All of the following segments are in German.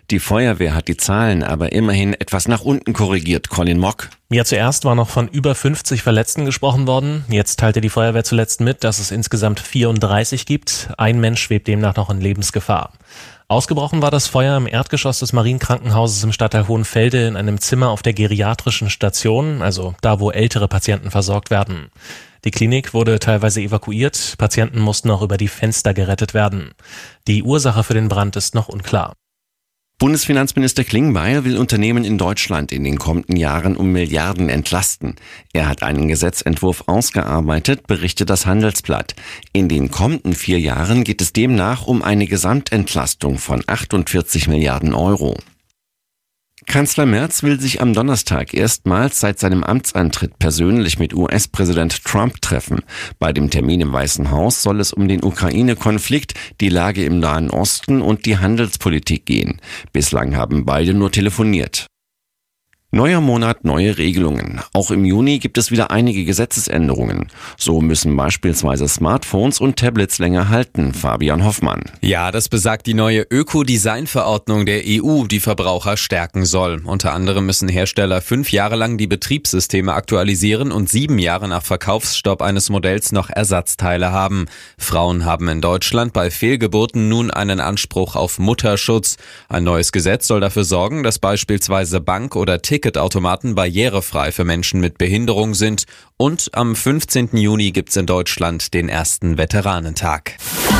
Die Feuerwehr hat die Zahlen aber immerhin etwas nach unten korrigiert. Colin Mock. Ja, zuerst war noch von über 50 Verletzten gesprochen worden. Jetzt teilte die Feuerwehr zuletzt mit, dass es insgesamt 34 gibt. Ein Mensch schwebt demnach noch in Lebensgefahr. Ausgebrochen war das Feuer im Erdgeschoss des Marienkrankenhauses im Stadtteil Hohenfelde in einem Zimmer auf der geriatrischen Station, also da, wo ältere Patienten versorgt werden. Die Klinik wurde teilweise evakuiert, Patienten mussten auch über die Fenster gerettet werden. Die Ursache für den Brand ist noch unklar. Bundesfinanzminister Klingbeil will Unternehmen in Deutschland in den kommenden Jahren um Milliarden entlasten. Er hat einen Gesetzentwurf ausgearbeitet, berichtet das Handelsblatt. In den kommenden 4 Jahren geht es demnach um eine Gesamtentlastung von 48 Milliarden Euro. Kanzler Merz will sich am Donnerstag erstmals seit seinem Amtsantritt persönlich mit US-Präsident Trump treffen. Bei dem Termin im Weißen Haus soll es um den Ukraine-Konflikt, die Lage im Nahen Osten und die Handelspolitik gehen. Bislang haben beide nur telefoniert. Neuer Monat, neue Regelungen. Auch im Juni gibt es wieder einige Gesetzesänderungen. So müssen beispielsweise Smartphones und Tablets länger halten. Fabian Hoffmann. Ja, das besagt die neue Ökodesign-Verordnung der EU, die Verbraucher stärken soll. Unter anderem müssen Hersteller 5 Jahre lang die Betriebssysteme aktualisieren und 7 Jahre nach Verkaufsstopp eines Modells noch Ersatzteile haben. Frauen haben in Deutschland bei Fehlgeburten nun einen Anspruch auf Mutterschutz. Ein neues Gesetz soll dafür sorgen, dass beispielsweise Bank- oder Ticketautomaten barrierefrei für Menschen mit Behinderung sind. Und am 15. Juni gibt's in Deutschland den ersten Veteranentag.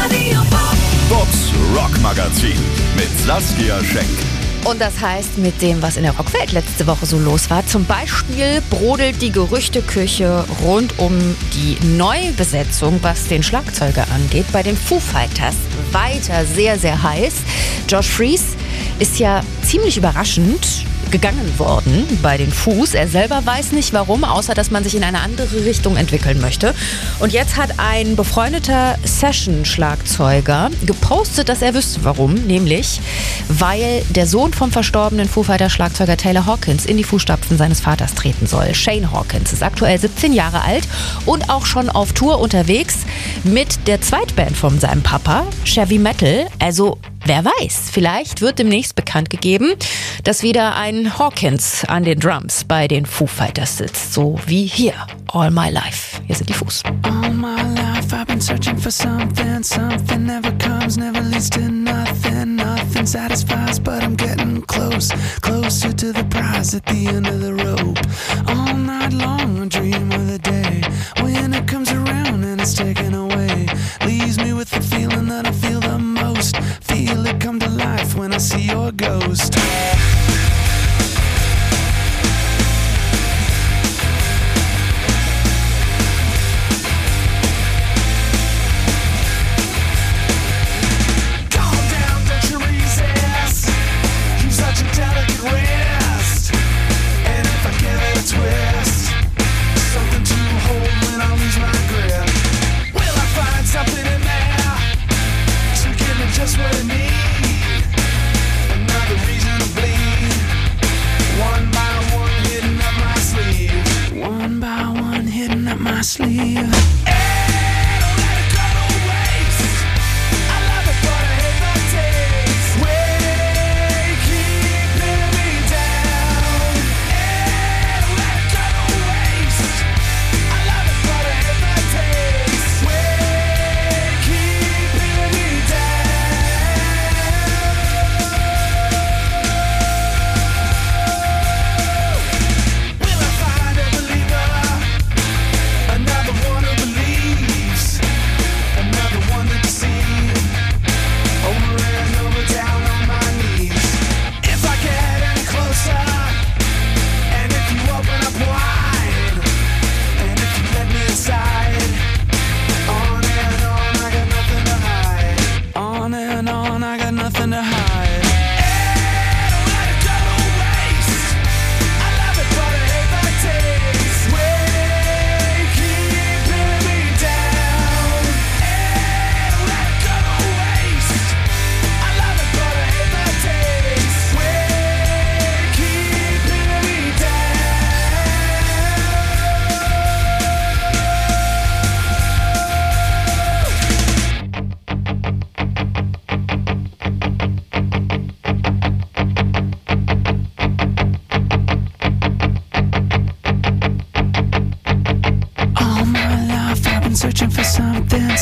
Box Rock Magazin mit Saskia Schenk. Und das heißt, mit dem, was in der Rockwelt letzte Woche so los war, zum Beispiel brodelt die Gerüchteküche rund um die Neubesetzung, was den Schlagzeuger angeht, bei den Foo Fighters weiter sehr, sehr heiß. Josh Freese ist ja ziemlich überraschend gegangen worden bei den Foos. Er selber weiß nicht warum, außer dass man sich in eine andere Richtung entwickeln möchte. Und jetzt hat ein befreundeter Session-Schlagzeuger gepostet, dass er wüsste warum, nämlich weil der Sohn vom verstorbenen Foo Fighters-Schlagzeuger Taylor Hawkins in die Fußstapfen seines Vaters treten soll. Shane Hawkins ist aktuell 17 Jahre alt und auch schon auf Tour unterwegs mit der Zweitband von seinem Papa, Chevy Metal. Also wer weiß, vielleicht wird demnächst bekannt gegeben, dass wieder ein Hawkins an den Drums bei den Foo Fighters sitzt. So wie hier, All My Life. Hier sind die Foos. All my life I've been searching for something. Something never comes, never leads to nothing. Nothing satisfies, but I'm getting close. Closer to the prize at the end of the rope. All night long I dream of the day when it comes around and it's taken away. Leaves me with the feeling that I feel the most. Feel it come to life when I see your ghost. Just what I need, another reason to bleed.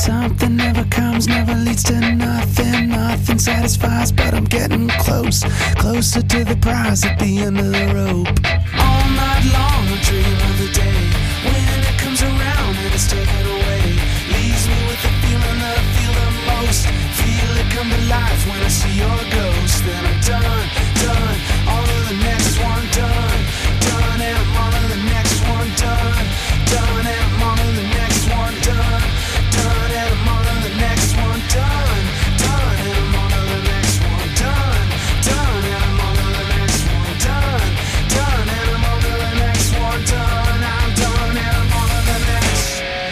something never comes, never leads to nothing. Nothing satisfies, but I'm getting close, closer to the prize at the end of the rope. All night long I dream of the day when it comes around and it's taken away. Leaves me with the feeling that I feel the most. Feel it come to life when I see your ghost. Then I'm done, done, on to the next one, done, done, and I'm on to the next one, done, done, and I'm on to the next one, done, done, and I'm on to the next one, done, done, and I'm on to the next one, done, done, and I'm on to the next one, done, done, and I'm on to the next one, done, I'm done, and I'm on to the next.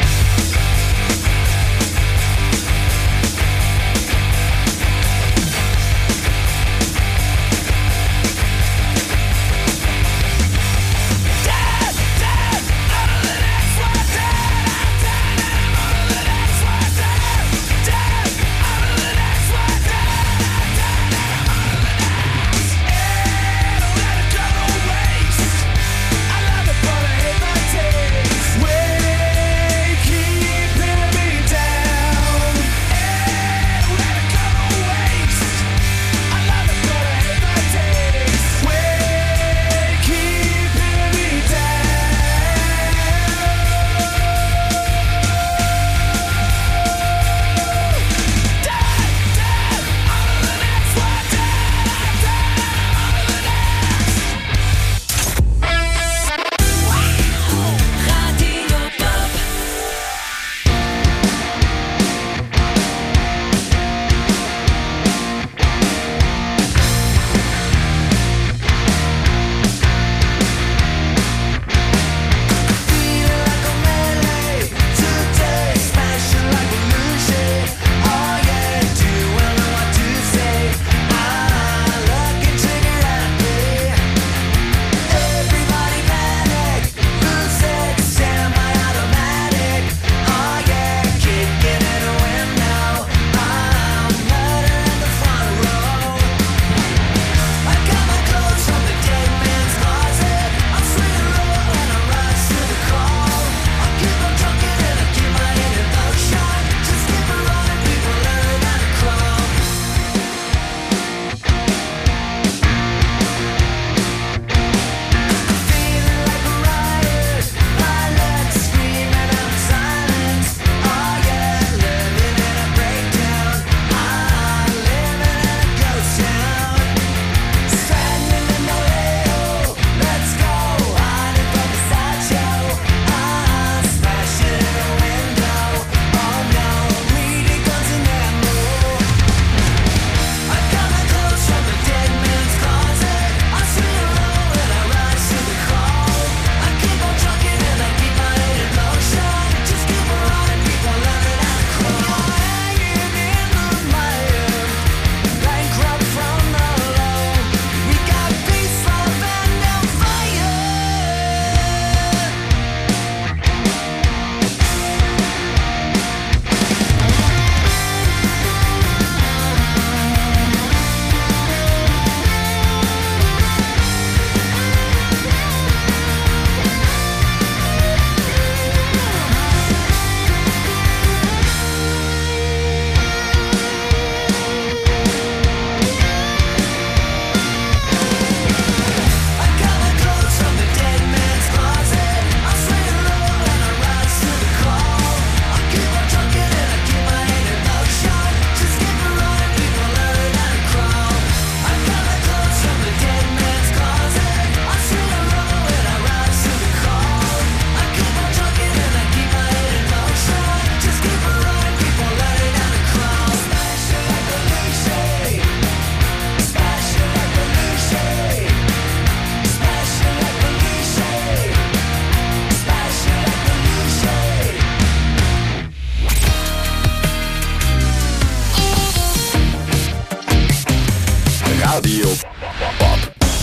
Radio Bob.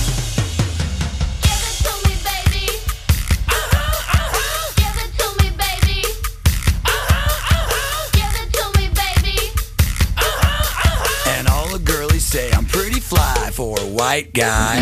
And all the girlies say I'm pretty fly for a white guy.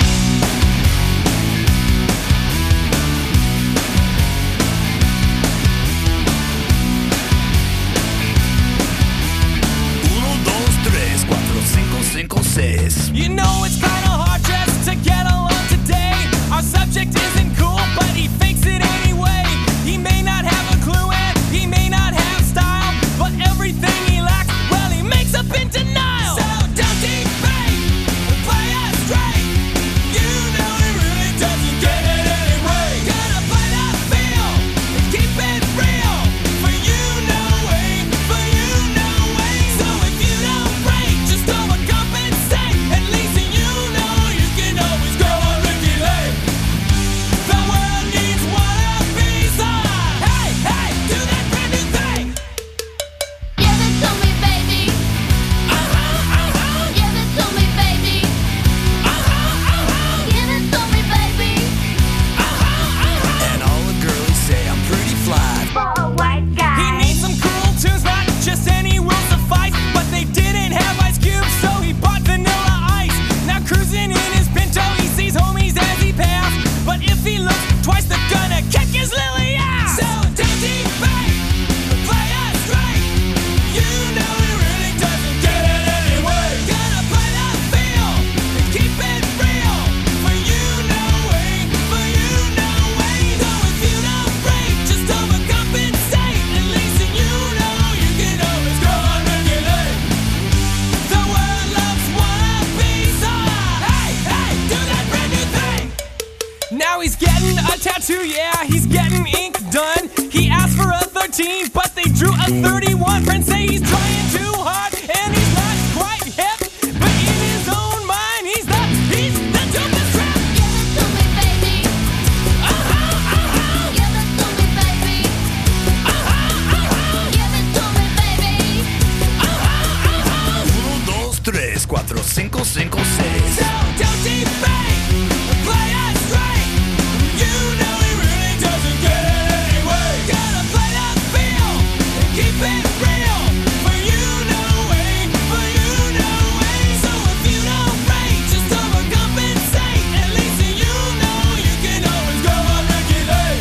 You know it's kinda hard just to get along today. Our subject isn't cool, but he fakes it anyway. He may not have a clue and he may not have style, but everything he lacks, well, he makes up in denial. So don't debate, play us straight. You know he really doesn't get it anyway. Gotta play that feel and keep it real. For you know way, for you know way. So if you don't break, just overcompensate. At least you know you can always go on Ricky Lake. The world needs wannabes on. Hey, hey, do that brand new thing. Give it to me, baby. Give it to me, baby. Give it to me, baby. And all the girls say I'm pretty fly. For a white guy. He needs some cool tunes, not just any will suffice. But they didn't have Ice Cube, so he bought Vanilla Ice. Now cruising in his Pinto, he sees homies as he passed. But if he looks twice, they're gonna kick his lily ass. So don't debate, play us straight. You know he really doesn't get it anyway. Gotta play that feel and keep it real. For you know way, for you know way. So if you don't break, just overcompensate. At least you know you can always go on regulate. The world loves wannabes on. Hey, hey, do that brand new thing. Now he's getting a tattoo, yeah, he's getting ink done. He asked for a 13, but they drew a 31. Friends say he's trying too hard, and he's not quite hip. But in his own mind, he's the dopest rap. Give it to me, baby. Give it to me, baby. Give it to me, baby. 1, 2, 3, 4, 5, 5, 6. So don't debate, play us straight. You know he really doesn't get it anyway. Gotta play that feel and keep it real. For you know way, for you know way. So if you don't break, just overcompensate. At least you know you can always go on regulate.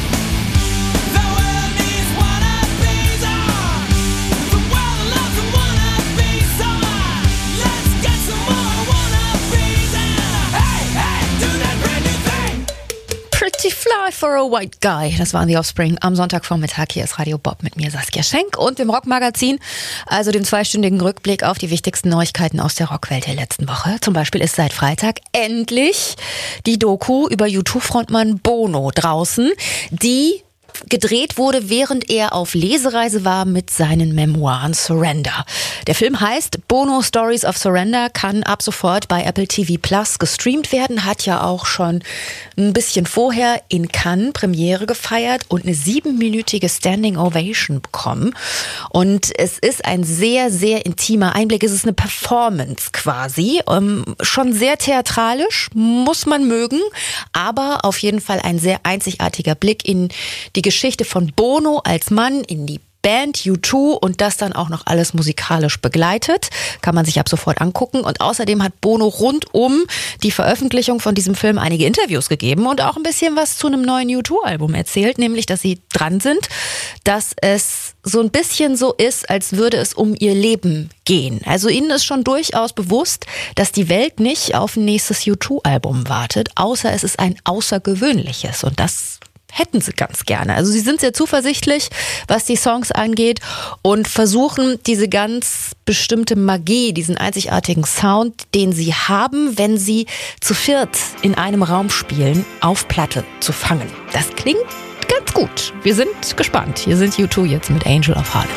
The world needs wannabes on. The world loves wannabes on. Let's get some more wannabes and hey, hey, do that brand new thing. Pretty Fly for a White Guy. Das waren The Offspring am Sonntagvormittag. Hier ist Radio Bob mit mir, Saskia Schenk, und dem Rockmagazin, also dem 2-stündigen Rückblick auf die wichtigsten Neuigkeiten aus der Rockwelt der letzten Woche. Zum Beispiel ist seit Freitag endlich die Doku über U2-Frontmann Bono draußen, die gedreht wurde, während er auf Lesereise war mit seinen Memoiren Surrender. Der Film heißt Bono Stories of Surrender, kann ab sofort bei Apple TV Plus gestreamt werden, hat ja auch schon ein bisschen vorher in Cannes Premiere gefeiert und eine 7-minütige Standing Ovation bekommen. Und es ist ein sehr, sehr intimer Einblick. Es ist eine Performance quasi. Schon sehr theatralisch, muss man mögen, aber auf jeden Fall ein sehr einzigartiger Blick in die Geschichte von Bono als Mann, in die Band U2 und das dann auch noch alles musikalisch begleitet. Kann man sich ab sofort angucken. Und außerdem hat Bono rund um die Veröffentlichung von diesem Film einige Interviews gegeben und auch ein bisschen was zu einem neuen U2-Album erzählt, nämlich, dass sie dran sind, dass es so ein bisschen so ist, als würde es um ihr Leben gehen. Also ihnen ist schon durchaus bewusst, dass die Welt nicht auf ein nächstes U2-Album wartet, außer es ist ein außergewöhnliches, und das hätten sie ganz gerne. Also sie sind sehr zuversichtlich, was die Songs angeht, und versuchen diese ganz bestimmte Magie, diesen einzigartigen Sound, den sie haben, wenn sie zu viert in einem Raum spielen, auf Platte zu fangen. Das klingt ganz gut. Wir sind gespannt. Hier sind U2 jetzt mit Angel of Harlem.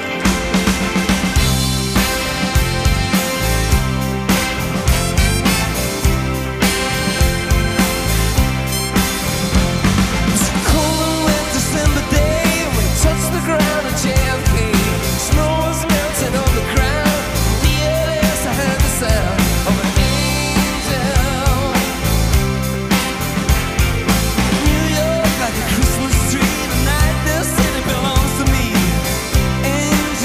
Like a Christmas tree, the night the city belongs to me.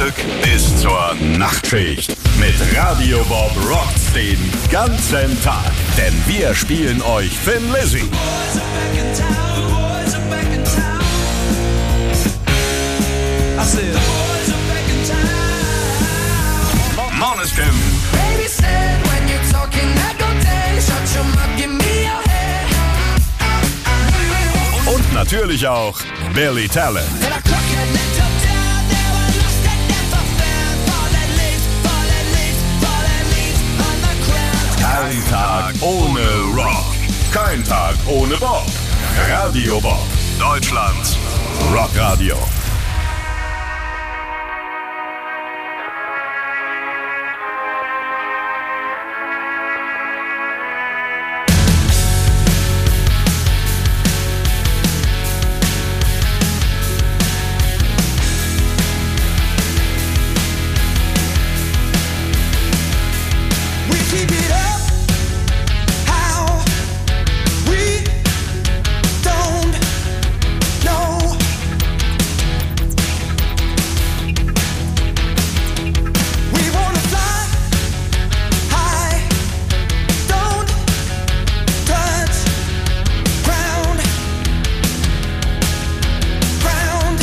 Frühstück bis zur Nachtschicht. Mit Radio Bob rockt's den ganzen Tag. Denn wir spielen euch Thin Lizzy, Måneskin Baby said when you're talking, I go down. Shut your mouth, give me your head. und natürlich auch Billy Talent. And I cook your little down. Now I lost it, never found. Fallen leaves on the ground. Kein Tag ohne Rock. Kein Tag ohne Bob. Radio Bob. Deutschlands Rockradio. We keep it up. How we don't know. We wanna fly high. Don't touch ground. Ground.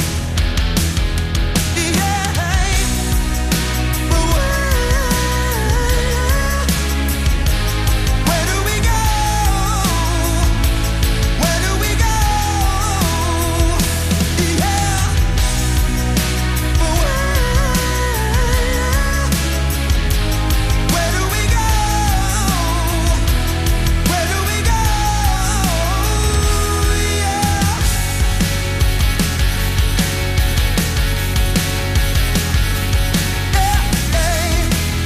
Yeah. But where do we go? Where do we go? Yeah. But where do we go? Where do we go? Yeah. Hey.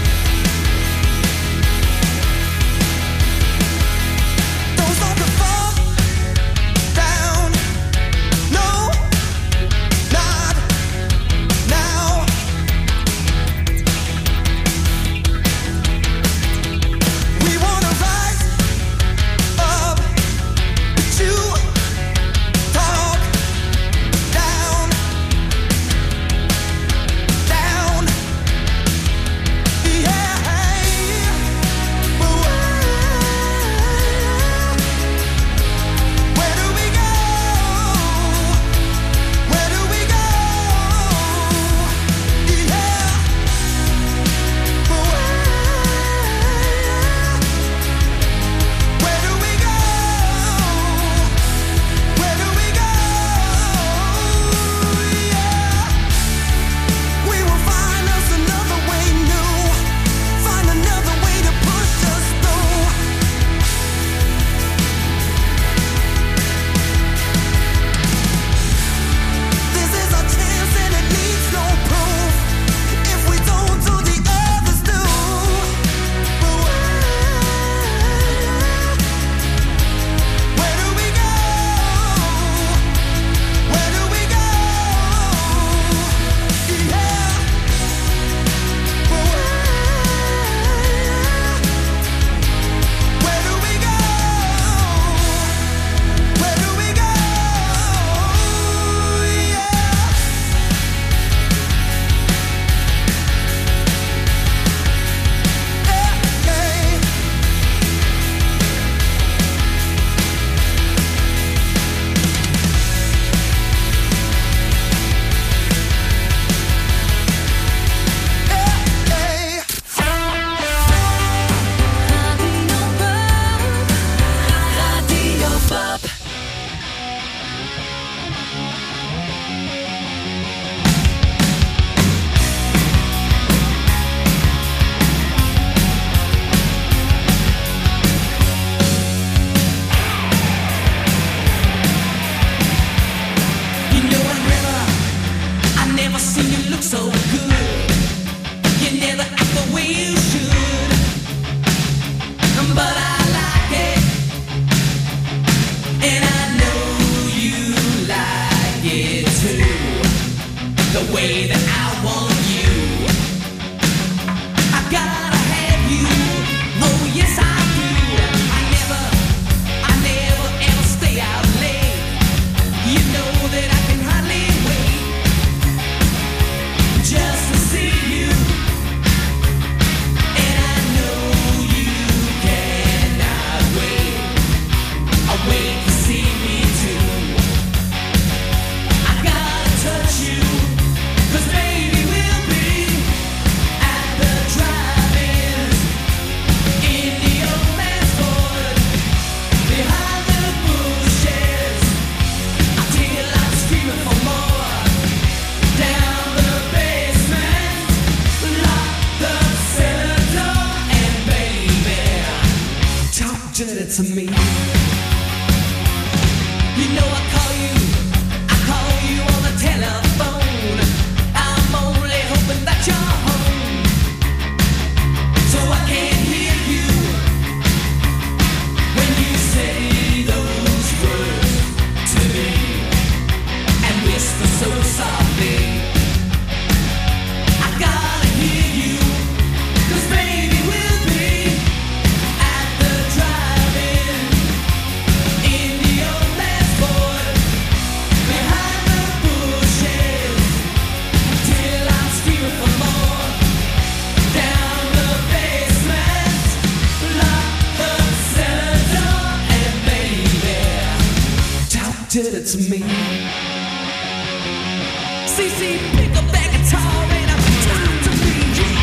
Don't stop to fall down. No, not now. We wanna rise up, but you talk down, down. Yeah. But where do we go? Where do we go? Yeah. But where do we go? Where do we go? Yeah. We will find us another way new. Find another way to push us through. This is our chance and it needs no proof. If we don't do, the others do. But where do we go? Where do we go? Yeah. But where do we go? Where do we go? Yeah. Hey. Hey. Radio Bob. You know what, River? I never seen you look so good. You never act the way you should. But I like it. And I know you like it too. The way that I want you. I gotta have you. Oh yes I do. I never ever stay out late. You know that I can hardly wait just to see did it to me. CC, pick up that guitar and talk to me.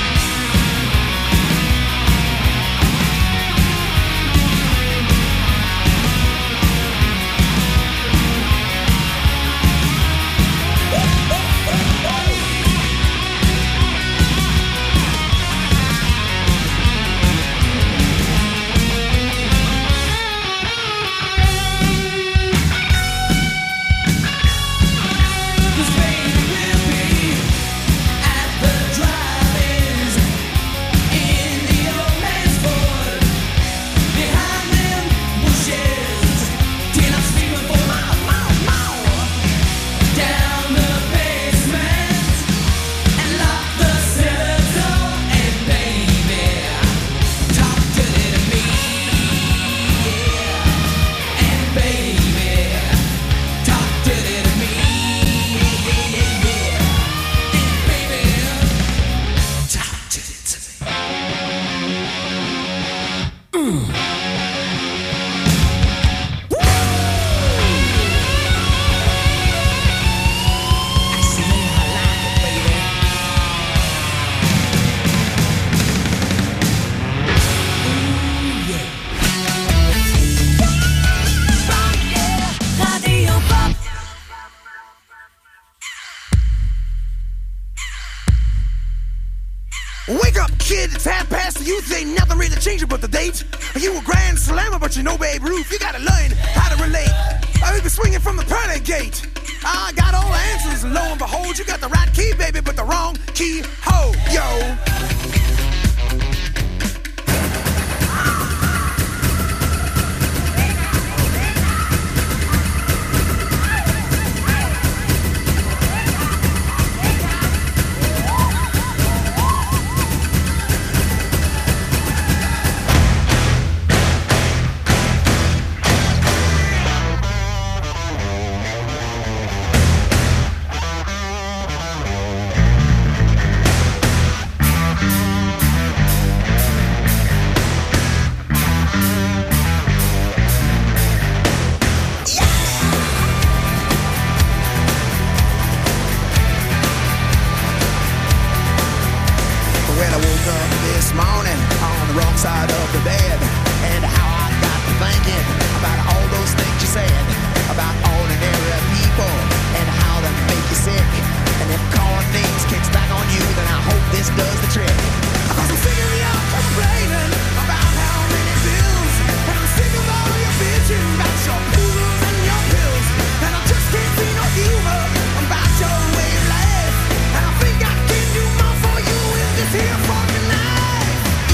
Wake up, kid, it's 1:30. Youth ain't nothing really changing but the date. You a grand slammer, but you know Babe Ruth. You gotta learn how to relate. I've been swinging from the pearly gate. I got all the answers, and lo and behold, you got the right key, baby, but the wrong key. Ho, yo.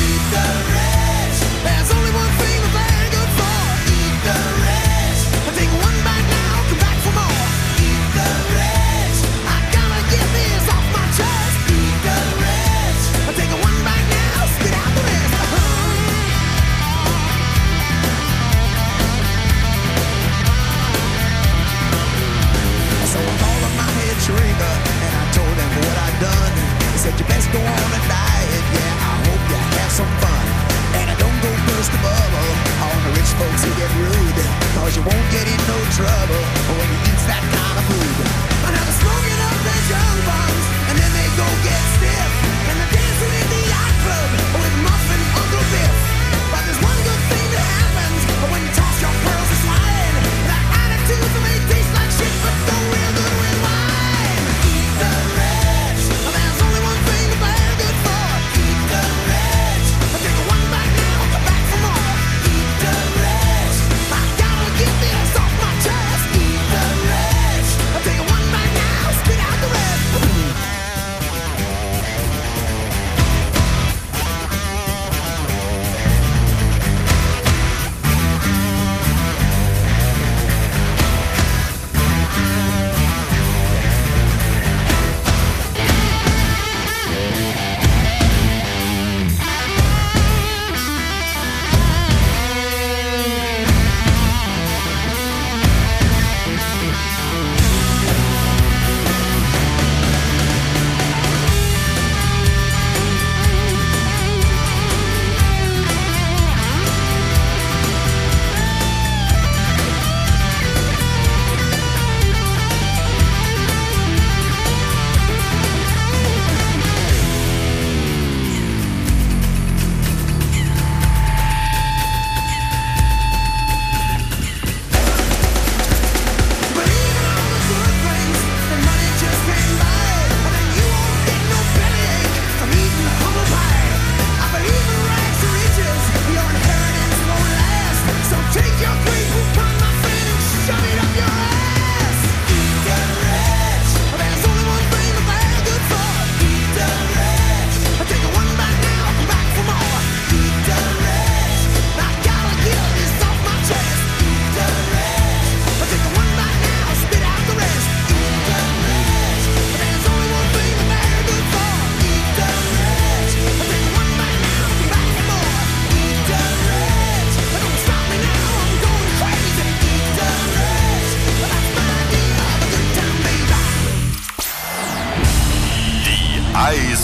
Take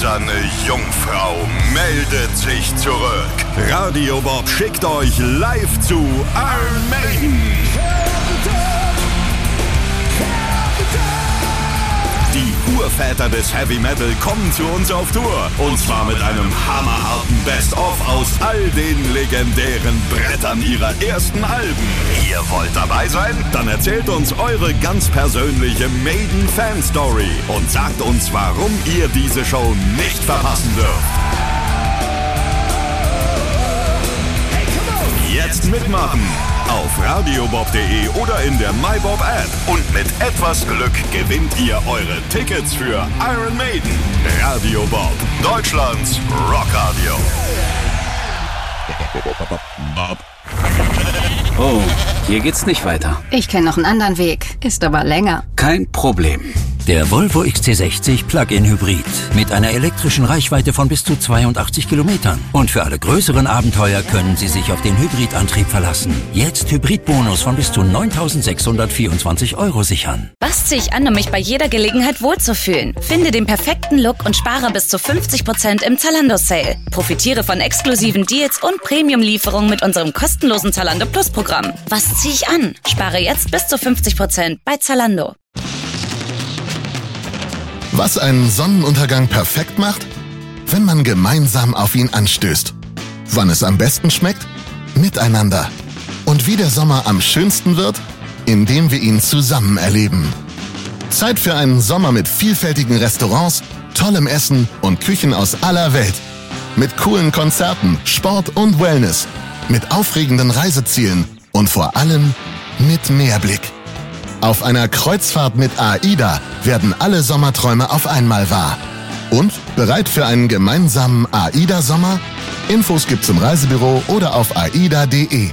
eiserne Jungfrau meldet sich zurück. Radio Bob schickt euch live zu Iron Maiden. Die Urväter des Heavy Metal kommen zu uns auf Tour. Und zwar mit einem hammerharten Best-of aus all den legendären Brettern ihrer ersten Alben. Ihr wollt dabei sein? Dann erzählt uns eure ganz persönliche Maiden-Fan-Story und sagt uns, warum ihr diese Show nicht verpassen dürft. Jetzt mitmachen! Auf radiobob.de oder in der MyBob-App. Und mit etwas Glück gewinnt ihr eure Tickets für Iron Maiden. Radio Bob, Deutschlands Rockradio. Oh, hier geht's nicht weiter. Ich kenne noch einen anderen Weg, ist aber länger. Kein Problem. Der Volvo XC60 Plug-in Hybrid mit einer elektrischen Reichweite von bis zu 82 Kilometern. Und für alle größeren Abenteuer können Sie sich auf den Hybridantrieb verlassen. Jetzt Hybridbonus von bis zu 9.624 € sichern. Was ziehe ich an, um mich bei jeder Gelegenheit wohlzufühlen? Finde den perfekten Look und spare bis zu 50% im Zalando-Sale. Profitiere von exklusiven Deals und Premium-Lieferungen mit unserem kostenlosen Zalando Plus-Programm. Was ziehe ich an? Spare jetzt bis zu 50% bei Zalando. Was einen Sonnenuntergang perfekt macht? Wenn man gemeinsam auf ihn anstößt. Wann es am besten schmeckt? Miteinander. Und wie der Sommer am schönsten wird? Indem wir ihn zusammen erleben. Zeit für einen Sommer mit vielfältigen Restaurants, tollem Essen und Küchen aus aller Welt. Mit coolen Konzerten, Sport und Wellness. Mit aufregenden Reisezielen und vor allem mit Meerblick. Auf einer Kreuzfahrt mit AIDA werden alle Sommerträume auf einmal wahr. Und bereit für einen gemeinsamen AIDA-Sommer? Infos gibt's im Reisebüro oder auf aida.de.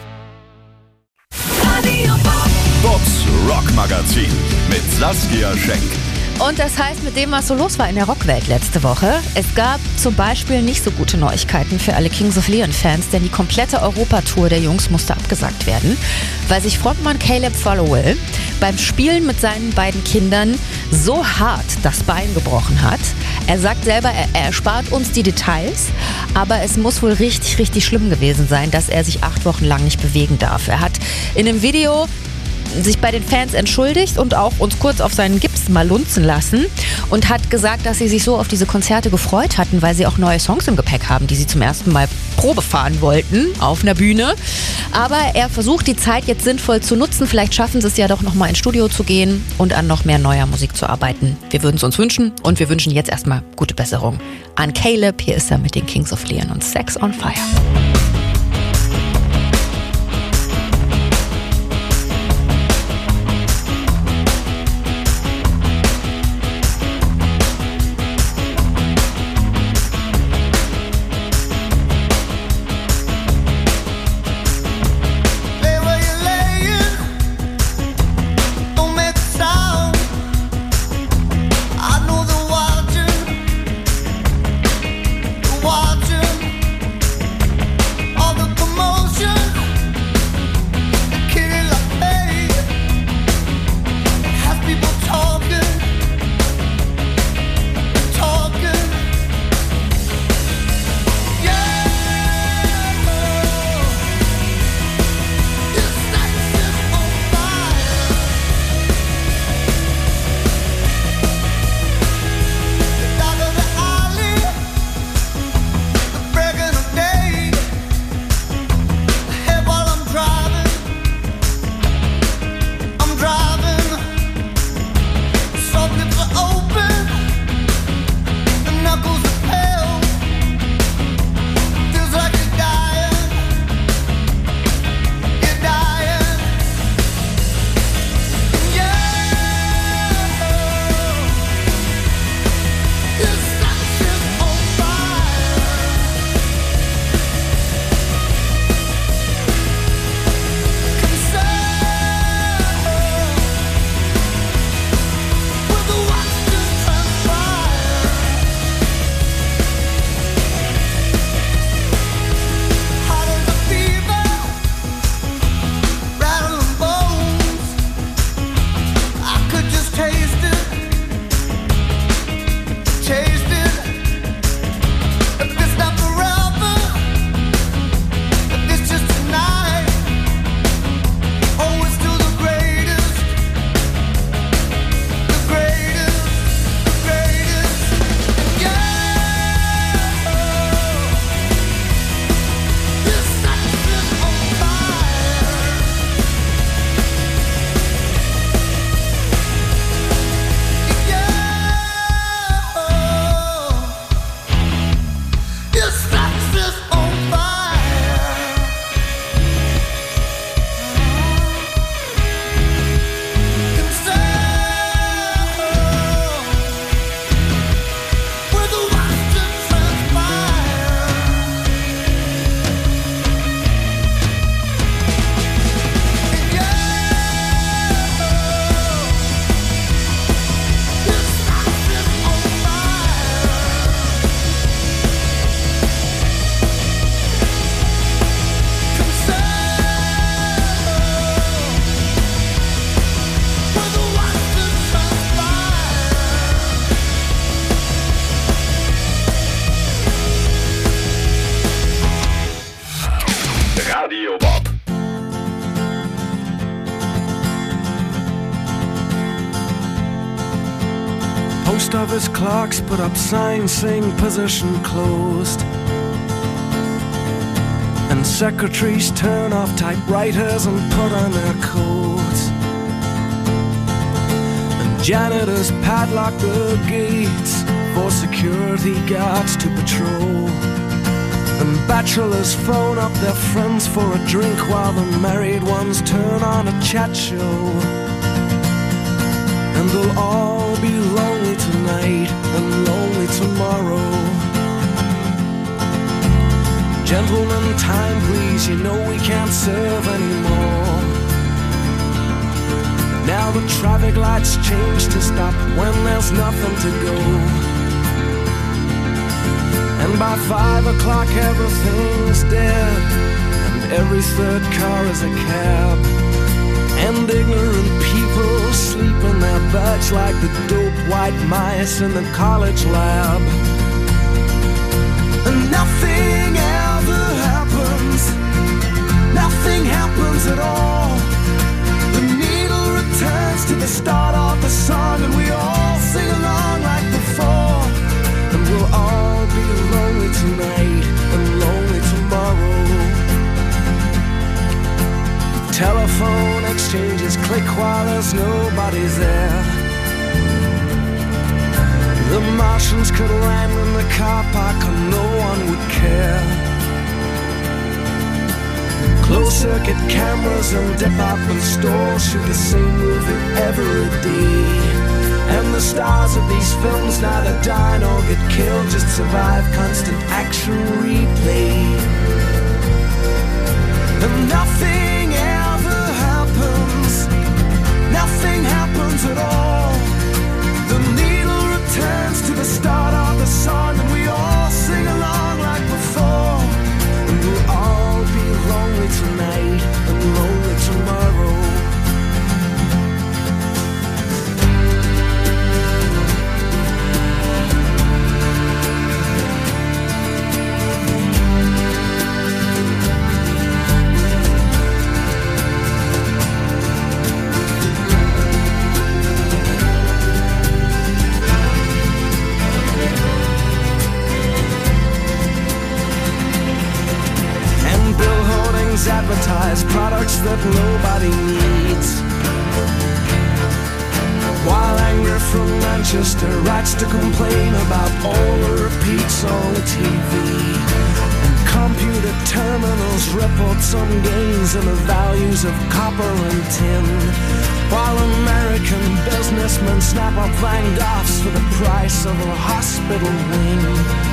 Bobs Rockmagazin mit Saskia Schenk. Und das heißt, mit dem, was so los war in der Rockwelt letzte Woche, es gab zum Beispiel nicht so gute Neuigkeiten für alle Kings of Leon-Fans, denn die komplette Europatour der Jungs musste abgesagt werden, weil sich Frontmann Caleb Followill beim Spielen mit seinen beiden Kindern so hart das Bein gebrochen hat. Er sagt selber, er erspart uns die Details, aber es muss wohl richtig, richtig schlimm gewesen sein, dass er sich 8 Wochen lang nicht bewegen darf. Er hat in einem Video sich bei den Fans entschuldigt und auch uns kurz auf seinen Gips mal lunzen lassen und hat gesagt, dass sie sich so auf diese Konzerte gefreut hatten, weil sie auch neue Songs im Gepäck haben, die sie zum ersten Mal Probe fahren wollten auf einer Bühne. Aber er versucht, die Zeit jetzt sinnvoll zu nutzen. Vielleicht schaffen sie es ja doch nochmal ins Studio zu gehen und an noch mehr neuer Musik zu arbeiten. Wir würden es uns wünschen und wir wünschen jetzt erstmal gute Besserung an Caleb. Hier ist er mit den Kings of Leon und Sex on Fire. Watching Post office clerks put up signs saying position closed. And secretaries turn off typewriters and put on their coats. And janitors padlock the gates for security guards to patrol. And bachelors phone up their friends for a drink while the married ones turn on a chat show. And they'll all be lonely tonight and lonely tomorrow. Gentlemen, time please, you know we can't serve anymore. Now the traffic lights change to stop when there's nothing to go. And by 5 o'clock everything's dead, and every third car is a cab. And ignorant people sleep in their beds like the dope white mice in the college lab. And nothing ever happens, nothing happens at all. The needle returns to the start of the song, and we all sing along like before. And we'll all be lonely tonight and lonely tomorrow. Telephone exchanges click while there's nobody there. The Martians could land in the car park and no one would care. Closed-circuit cameras and department stores shoot the same movie every day. And the stars of these films neither die nor get killed, just survive constant action replay. And nothing ever happens, nothing happens at all. The needle returns to the start of the song, and we all sing along like before. And we'll all be lonely tonight and lonely tomorrow. Advertise products that nobody needs, while anger from Manchester writes to complain about all the repeats on the TV. And computer terminals report some gains in the values of copper and tin, while American businessmen snap up Van Goghs for the price of a hospital wing.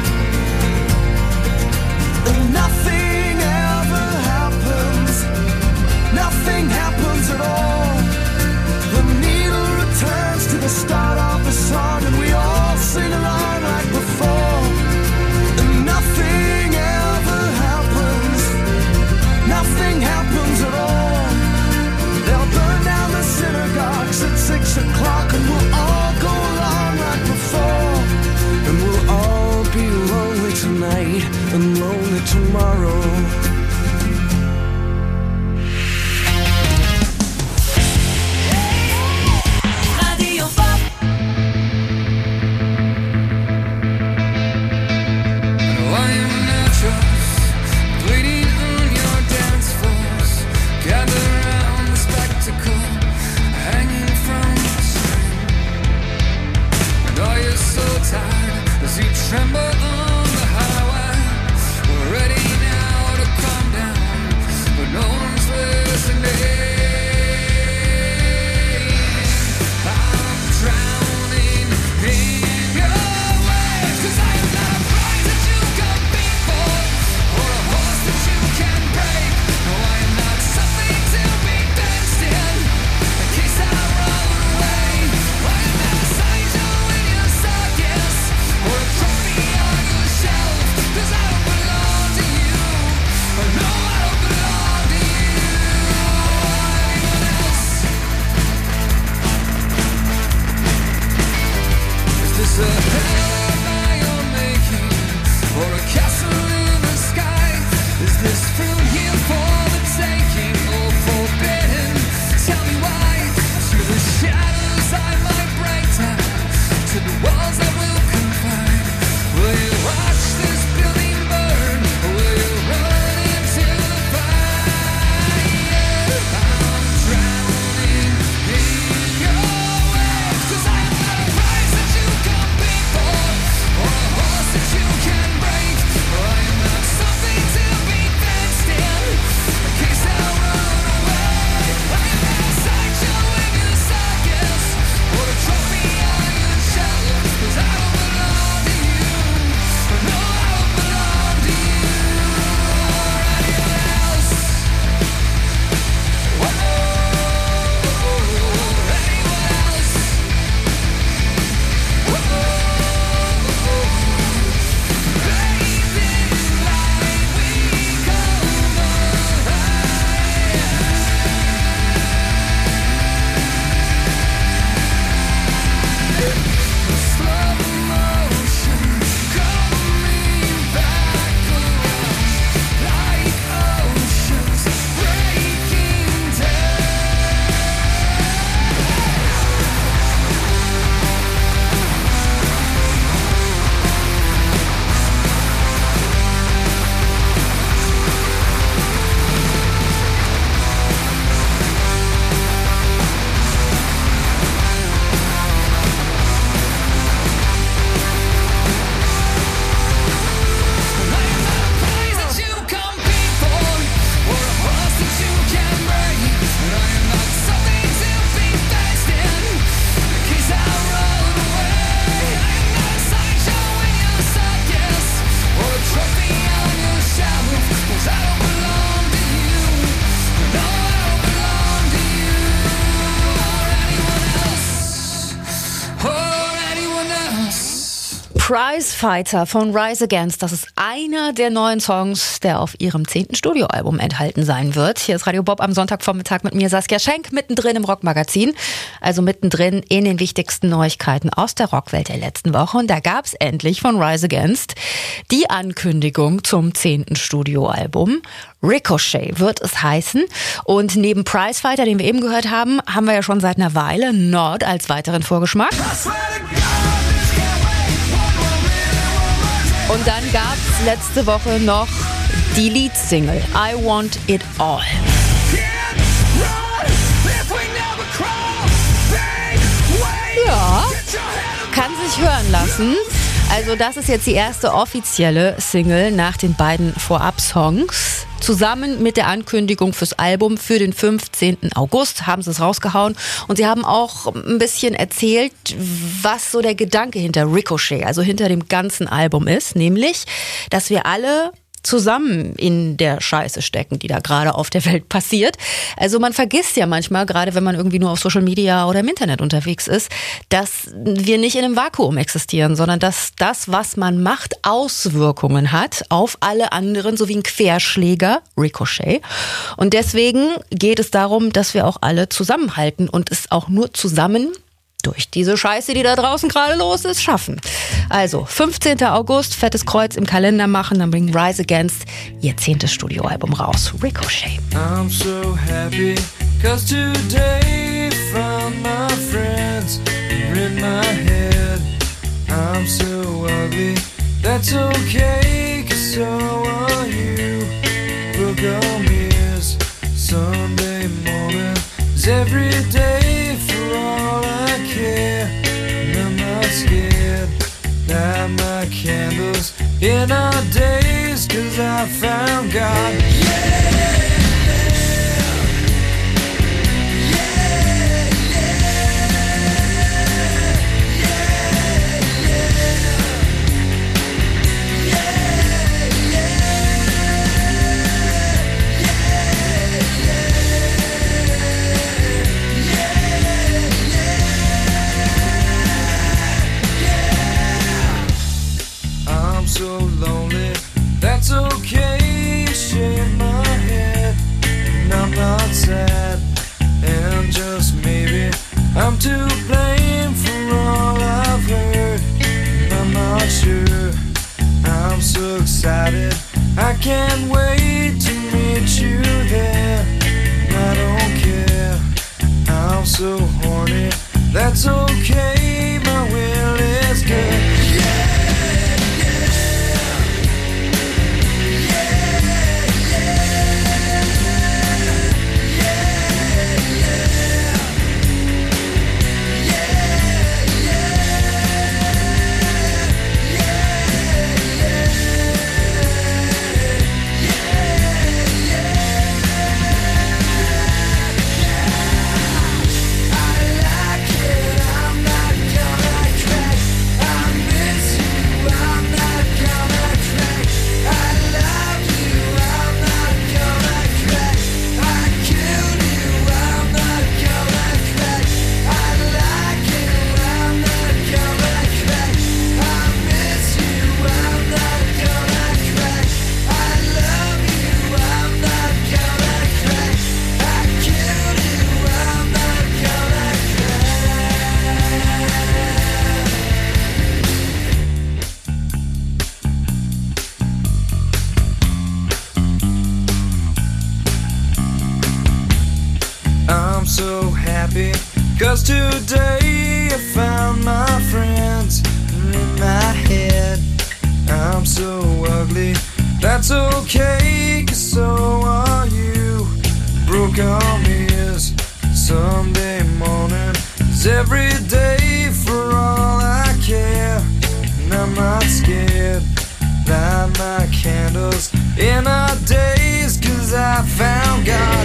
And nothing ever happens, nothing happens at all. The needle returns to the start of the song, and we all sing along like before. And nothing ever happens, nothing happens at all. They'll burn down the synagogues at 6 o'clock, and we'll all go along like before. And we'll all be lonely tonight and lonely tomorrow. Tremble on the highway. We're ready now to calm down, but no one's listening. I'm drowning in your waves, 'cause I am not a prize that you compete for, or a horse that you can break. No, I am not something to be danced in case I run away. I am not a sideshow in your circus, or a trophy on your shelf, 'cause I don't belong to you. No, I don't belong to you or anyone else. Is this a hell that you're making, or a castle in the sky? Is this fruit here for the taking, or forbidden? Tell me why. To the shadows I might break down, to the walls Prizefighter von Rise Against, das ist einer der neuen Songs, der auf ihrem 10. Studioalbum enthalten sein wird. Hier ist Radio Bob am Sonntagvormittag mit mir, Saskia Schenk, mittendrin im Rockmagazin. Also mittendrin in den wichtigsten Neuigkeiten aus der Rockwelt der letzten Woche. Und da gab es endlich von Rise Against die Ankündigung zum 10. Studioalbum. Ricochet wird es heißen. Und neben Prizefighter, den wir eben gehört haben, haben wir ja schon seit einer Weile Nord als weiteren Vorgeschmack. Und dann gab es letzte Woche noch die Lead-Single I Want It All. Ja, kann sich hören lassen. Also das ist jetzt die erste offizielle Single nach den beiden Vorab-Songs. Zusammen mit der Ankündigung fürs Album für den 15. August haben sie es rausgehauen. Und sie haben auch ein bisschen erzählt, was so der Gedanke hinter Ricochet, also hinter dem ganzen Album ist. Nämlich, dass wir alle zusammen in der Scheiße stecken, die da gerade auf der Welt passiert. Also man vergisst ja manchmal, gerade wenn man irgendwie nur auf Social Media oder im Internet unterwegs ist, dass wir nicht in einem Vakuum existieren, sondern dass das, was man macht, Auswirkungen hat auf alle anderen, so wie ein Querschläger, Ricochet. Und deswegen geht es darum, dass wir auch alle zusammenhalten und es auch nur zusammen durch diese Scheiße, die da draußen gerade los ist, schaffen. Also 15. August, fettes Kreuz im Kalender machen, dann bringen Rise Against ihr 10. Studioalbum raus. Ricochet. I'm so happy, 'cause today found my friends in my head. I'm so ugly, that's okay, 'cause so are you. Book on ears, Sunday morning is every day for all I care. And I'm not scared, light my candles in our days, 'cause I found God. So lonely, that's okay, shake my head, and I'm not sad, and just maybe I'm to blame for all I've heard, and I'm not sure, I'm so excited, I can't wait to meet you there, and I don't care, I'm so horny, that's okay, my will is good. I'm so happy, 'cause today I found my friends in my head. I'm so ugly, that's okay, 'cause so are you. Broke arm is Sunday morning, is every day for all I care. And I'm not scared, light my candles in our days, 'cause I found God.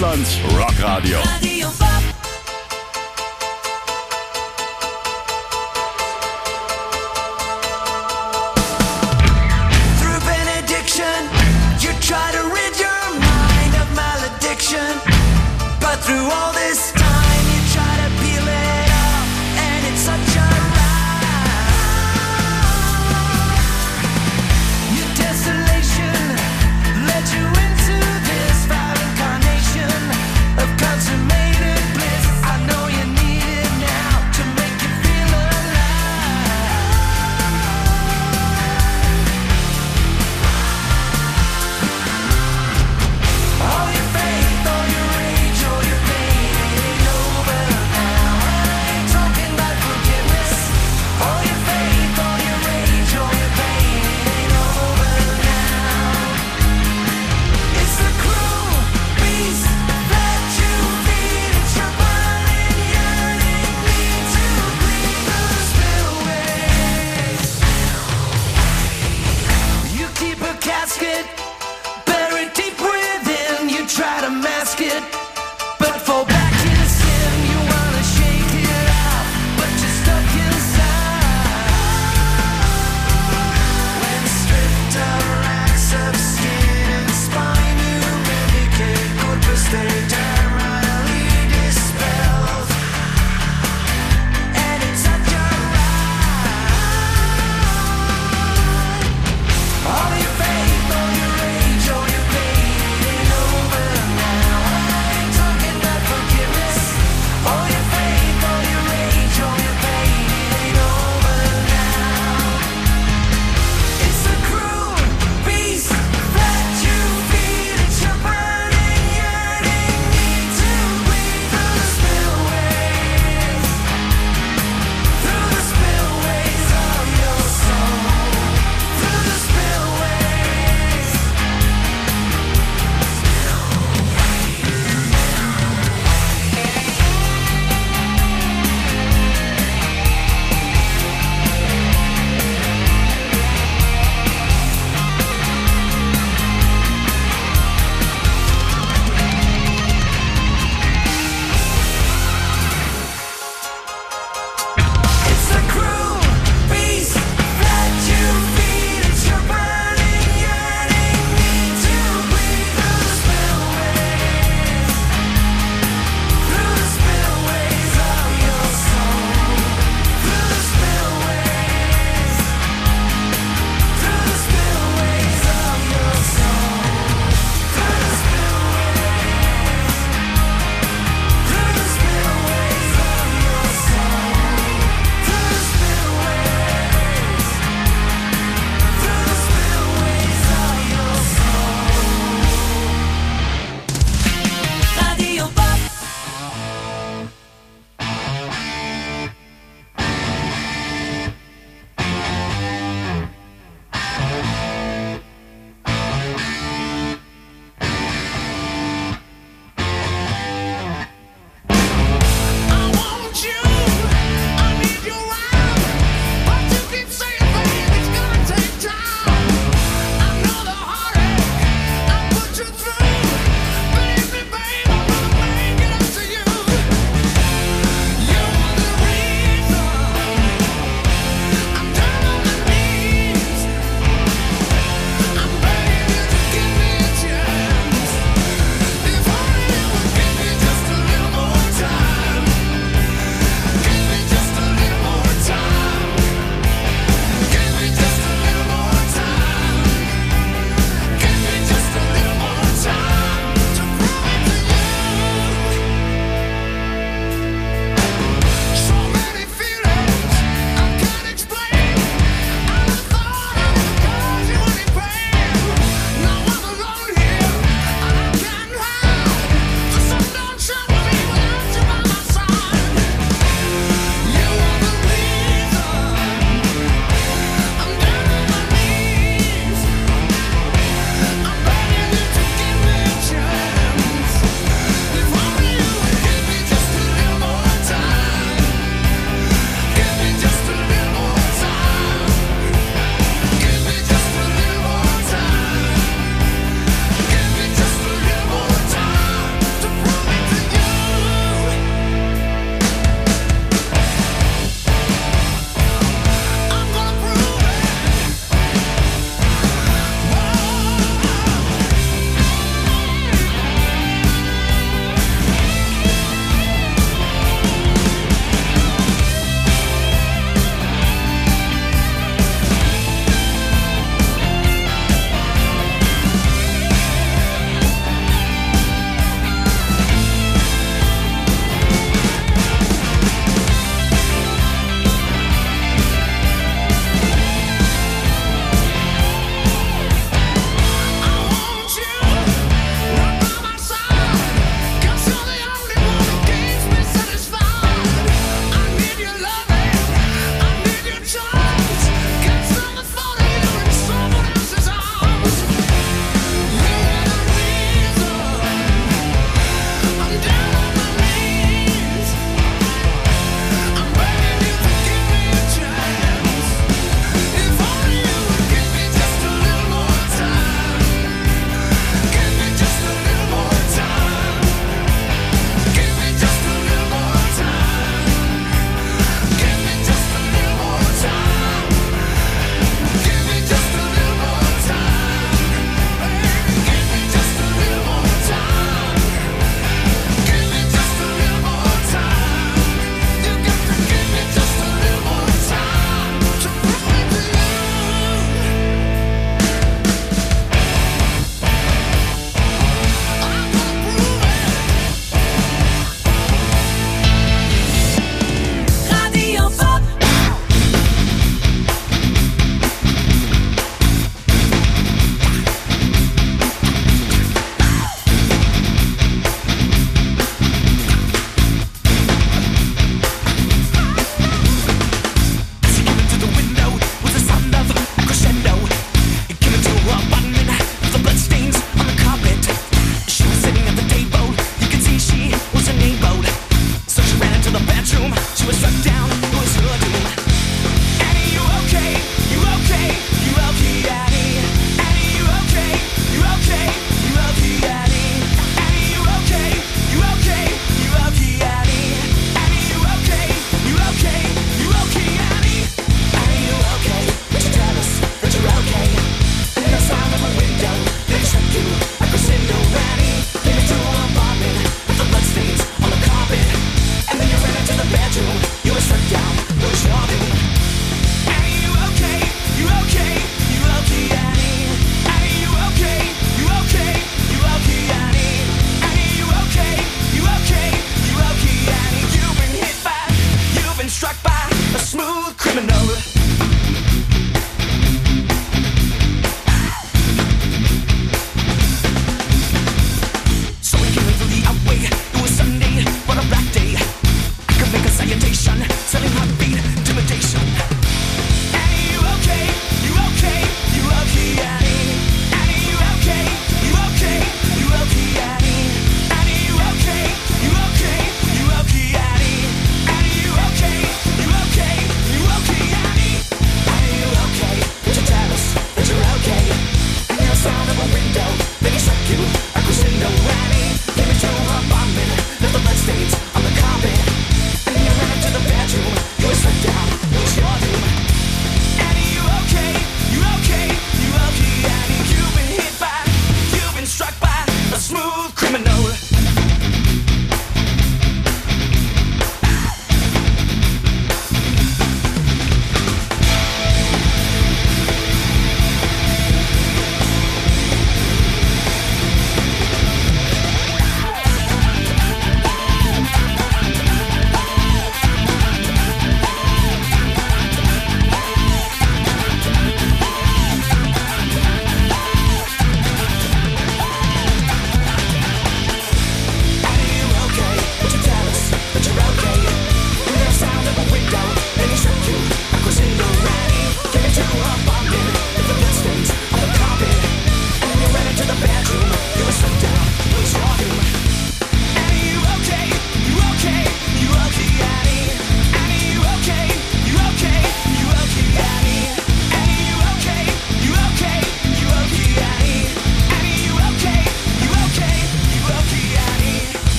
Deutschlands Rockradio. Radio Bob. Through benediction, you try to rid your mind of malediction. But through all this time, you try to peel it off, and it's such a ride. Your desolation led you into this foul incarnation of consummated bliss. I know you need it now to make you feel alive. All your faith, all your rage, all your pain, it ain't no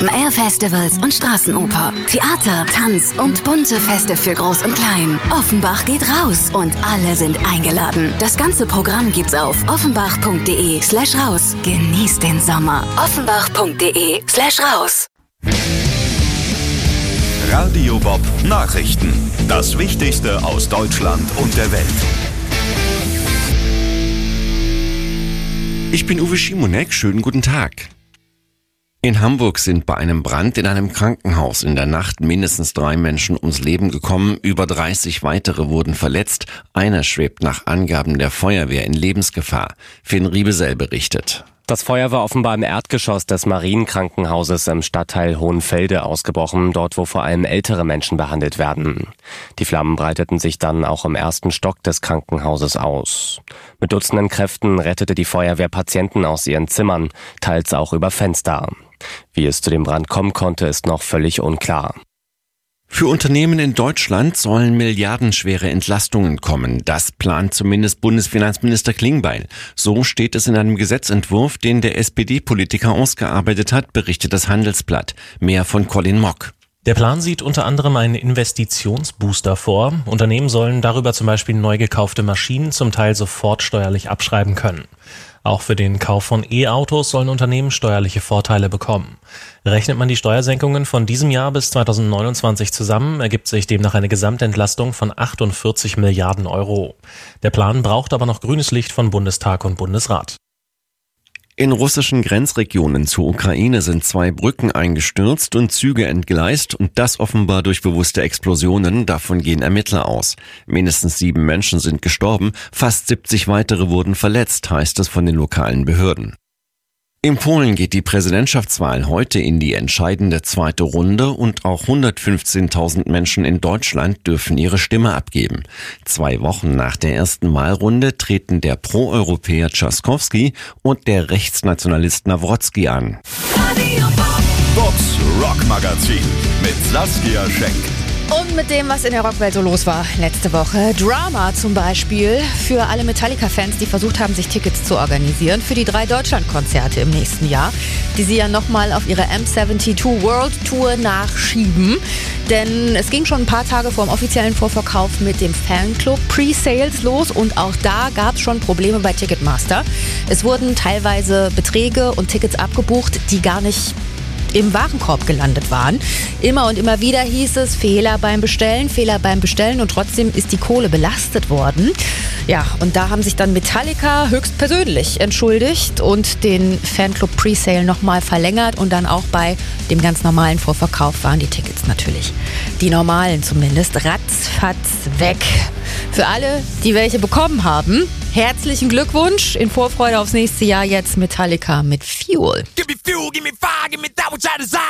Open-Air-Festivals und Straßenoper, Theater, Tanz und bunte Feste für Groß und Klein. Offenbach geht raus und alle sind eingeladen. Das ganze Programm gibt's auf offenbach.de/raus. Genießt den Sommer. offenbach.de/raus. Radio Bob Nachrichten. Das Wichtigste aus Deutschland und der Welt. Ich bin Uwe Schimonek, schönen guten Tag. In Hamburg sind bei einem Brand in einem Krankenhaus in der Nacht mindestens 3 Menschen ums Leben gekommen, über 30 weitere wurden verletzt, einer schwebt nach Angaben der Feuerwehr in Lebensgefahr. Finn Riebesell berichtet. Das Feuer war offenbar im Erdgeschoss des Marienkrankenhauses im Stadtteil Hohenfelde ausgebrochen, dort wo vor allem ältere Menschen behandelt werden. Die Flammen breiteten sich dann auch im ersten Stock des Krankenhauses aus. Mit Dutzenden Kräften rettete die Feuerwehr Patienten aus ihren Zimmern, teils auch über Fenster. Wie es zu dem Brand kommen konnte, ist noch völlig unklar. Für Unternehmen in Deutschland sollen milliardenschwere Entlastungen kommen. Das plant zumindest Bundesfinanzminister Klingbeil. So steht es in einem Gesetzentwurf, den der SPD-Politiker ausgearbeitet hat, berichtet das Handelsblatt. Mehr von Colin Mock. Der Plan sieht unter anderem einen Investitionsbooster vor. Unternehmen sollen darüber zum Beispiel neu gekaufte Maschinen zum Teil sofort steuerlich abschreiben können. Auch für den Kauf von E-Autos sollen Unternehmen steuerliche Vorteile bekommen. Rechnet man die Steuersenkungen von diesem Jahr bis 2029 zusammen, ergibt sich demnach eine Gesamtentlastung von 48 Milliarden Euro. Der Plan braucht aber noch grünes Licht von Bundestag und Bundesrat. In russischen Grenzregionen zur Ukraine sind 2 Brücken eingestürzt und Züge entgleist und das offenbar durch bewusste Explosionen, davon gehen Ermittler aus. Mindestens 7 Menschen sind gestorben, fast 70 weitere wurden verletzt, heißt es von den lokalen Behörden. In Polen geht die Präsidentschaftswahl heute in die entscheidende zweite Runde und auch 115.000 Menschen in Deutschland dürfen ihre Stimme abgeben. 2 Wochen nach der ersten Wahlrunde treten der Pro-Europäer Trzaskowski und der Rechtsnationalist Nawrocki an. Bobs Rockmagazin mit Saskia Schenk. Und mit dem, was in der Rockwelt so los war letzte Woche. Drama zum Beispiel für alle Metallica-Fans, die versucht haben, sich Tickets zu organisieren für die 3 Deutschland-Konzerte im nächsten Jahr, die sie ja nochmal auf ihre M72 World Tour nachschieben. Denn es ging schon ein paar Tage vor dem offiziellen Vorverkauf mit dem Fanclub Pre-Sales los und auch da gab es schon Probleme bei Ticketmaster. Es wurden teilweise Beträge und Tickets abgebucht, die gar nicht im Warenkorb gelandet waren. Immer und immer wieder hieß es Fehler beim Bestellen und trotzdem ist die Kohle belastet worden. Ja, und da haben sich dann Metallica höchstpersönlich entschuldigt und den Fanclub Presale nochmal verlängert und dann auch bei dem ganz normalen Vorverkauf waren die Tickets natürlich, die normalen zumindest, ratzfatz weg. Für alle, die welche bekommen haben, herzlichen Glückwunsch. In Vorfreude aufs nächste Jahr jetzt Metallica mit Fuel. Give me fuel, give me fire, give me that which I desire.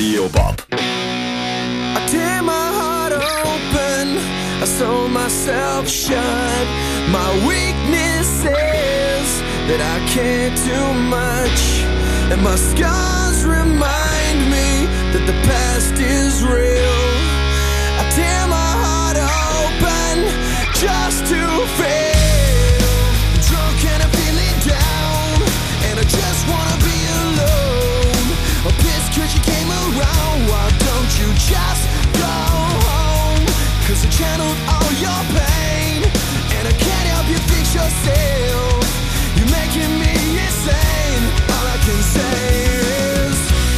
Radio Bob. I tear my heart open, I sew myself shut. My weakness is that I can't do much, and my scars remind me that the past is real. I tear my heart open just to fail. I'm drunk and I'm feeling down, and I just wanna be alone. I'm pissed 'cause you came around. Why don't you just go home? 'Cause I channeled all your pain, and I can't help you fix yourself. You're making me insane. All I can say is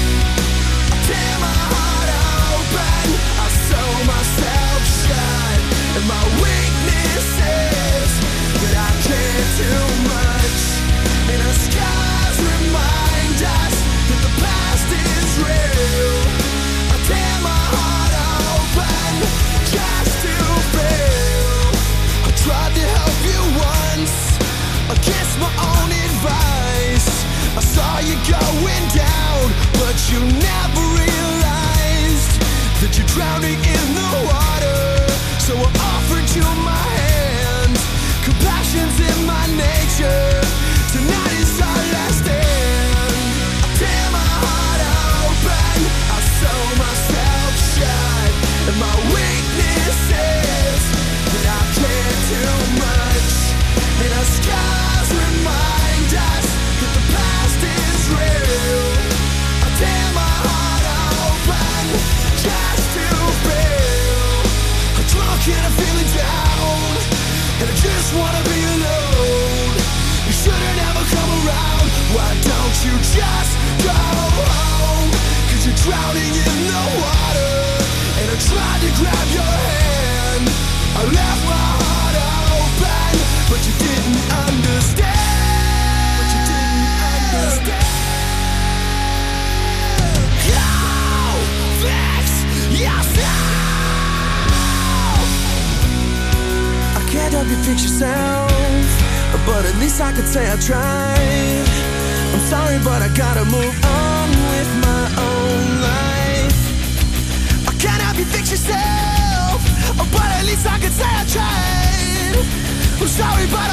I tear my heart open, I sew myself shut, and my weakness is that I can't do much, and our scars remind us that the past is real. I tear my heart open just to fail. I tried to help you once, against my own advice. I saw you going down, but you never realized that you're drowning in the water. So I offered you my hand. Compassion's in my nature. Tonight is our last stand. I tear my heart open, I sew myself shut, and my weakness is that I can't do much, and our scars remind us that the past is real. I tear my heart open just to fail. I'm drunk and I'm feeling down, and I just wanna be alone. You should've never come around. Why don't you just go home? 'Cause you're drowning in the water, and I tried to grab your hand. I left my heart open, but you didn't understand. But you didn't understand. Go fix yourself. I can't help you fix yourself, but at least I could say I tried. I'm sorry, but I gotta move on with my own life. I can't help you fix yourself, but at least I could say I tried. I'm sorry, but